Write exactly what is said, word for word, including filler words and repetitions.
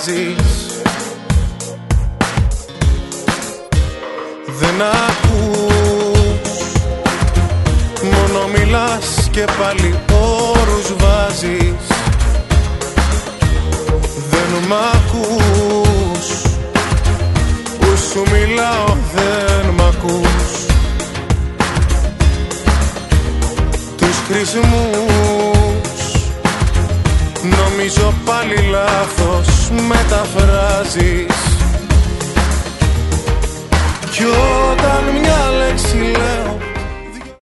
αλλάζεις. Δεν ακούς, μόνο μιλάς και πάλι όρους βάζεις. Δεν μ' ακούς, που σου μιλάω δεν μ' ακούς. Τους χρησμούς νομίζω πάλι λάθος μεταφράζεις.